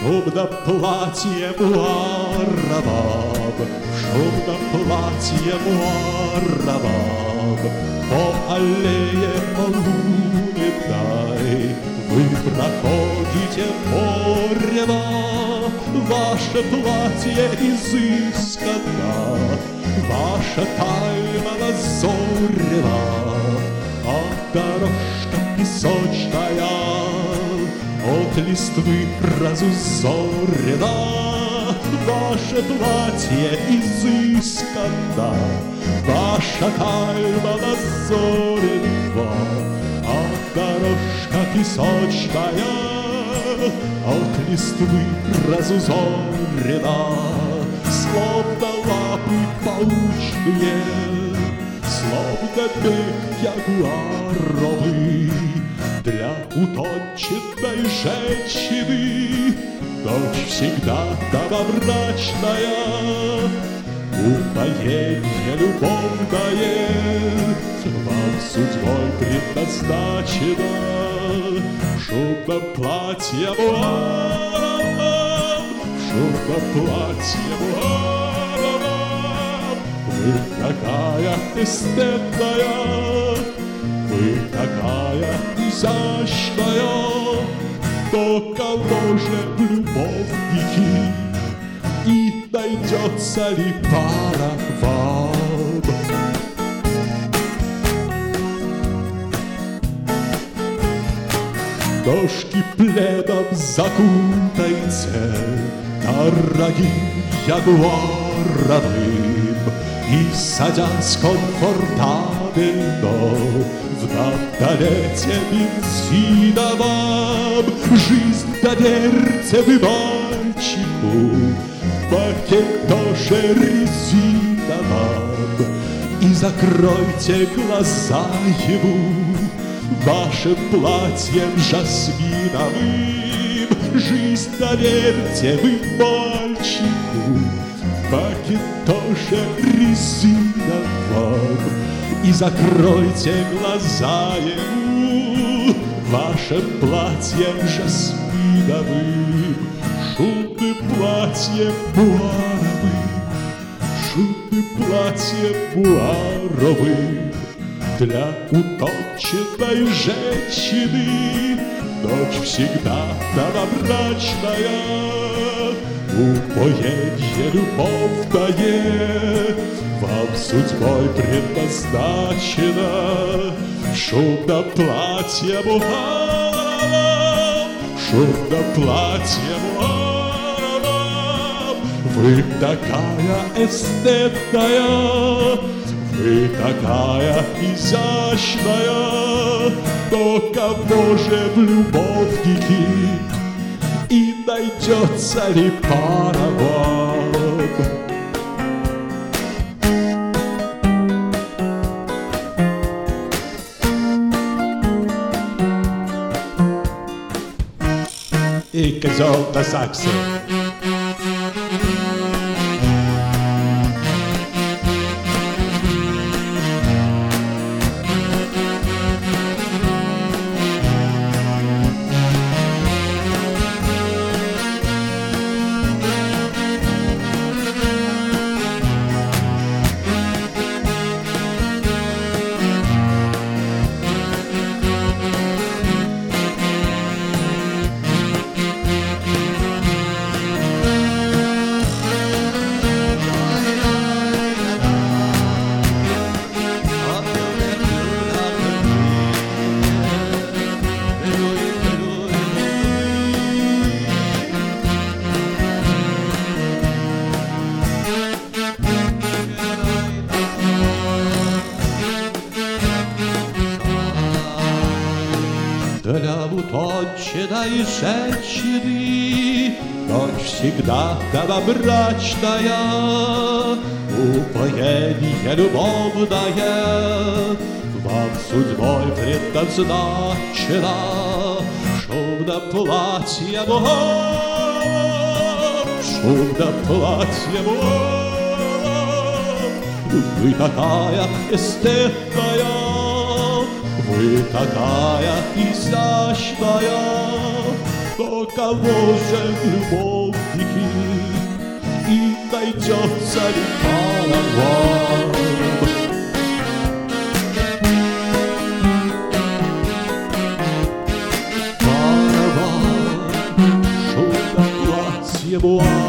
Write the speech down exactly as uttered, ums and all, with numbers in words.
шумном платье муаровом, в шумном платье муаровом, по аллее лунной вы проходите порено. Ваше платье изысканно, ваша тайна лазурена, а дорожка песочная от листвы разузорена. Ваше платье изысканно, ваша тайна лазурена, а дорожка песочная от листвы разузорена. Словно лапы паучные, словно бег ягуаровый, для утонченной женщины ночь всегда новобрачная. Упоенье любовное вам судьбой предназначено. В шумном платье муаровом, в шумном платье муаровом, вы такая эстетная, вы такая изящная. Но кого же в любовники, и найдется ли пара вам? Ножки пледом закутайте дорогим ягуаровым, и, садясь комфортабельно в налете бензиновом, жизнь доверьте вы мальчику в макинтоше резиновом, и закройте глаза ему вашим платьем жасминовым. Жизнь доверьте вы мальчику в макинтоше резиновом, и закройте глаза ему вашим платьем жасминовым. Шумным платьем муаровым, шумным платьем муаровым, для утонченной женщины ночь всегда новобрачная. Упоенье любовное вам судьбой предназначено. В шумном платье муаровом, в шумном платье муаровом, вы такая эстетная, вы такая изящная. Но кого же в любовники, и найдется ли пара вам? И козел на саксе. Для утонченной женщины ночь всегда новобрачная. Упоенье любовное вам судьбой предназначено. В шумном платье муар, в шумном платье муар, вы такая эстетная, вы такая изящная. кто кого же любовники, и найдется ли караван. Караван, шумно платье вуаль,